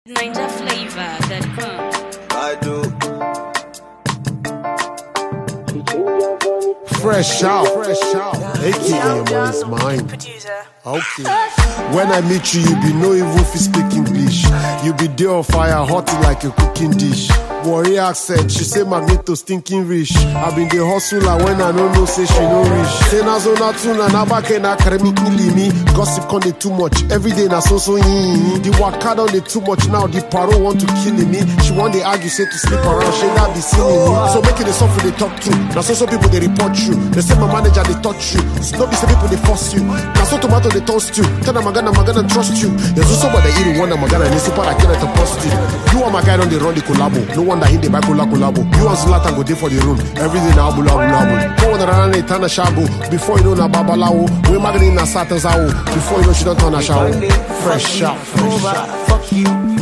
NinjaFlavor.com. I do. Fresh out, aka money's mine. Okay. When I meet you, you be no evil if you speak English. You be there on fire, hot like a cooking dish. Warrior accent, she say Magneto stinking rich. I been the hustler when I don't know, say she no rich. Say na so na tuna, na back na karemi me. Gossip con dey too much, every day na so yin. The waka don dey too much now, the paro want to kill me. She want dey argue, say to sleep around, she not be seeing me. So make it the suffer they talk to. Now so people they report you. They say my manager they touch you. No be say people they force you. Now so tomato they toast you. Tell them I'm gonna trust you. There's also somebody that eating one I'm gonna need super I can't post you. You are my guy on the run the collabo. No one that hit the back collabo. You and Zlatan go there for the room. Everything now bula. No one that run a tana shago. Before you know na babalao. We magazine na satans out. Before you know she don't turn a shower. Fresh out. Fuck you.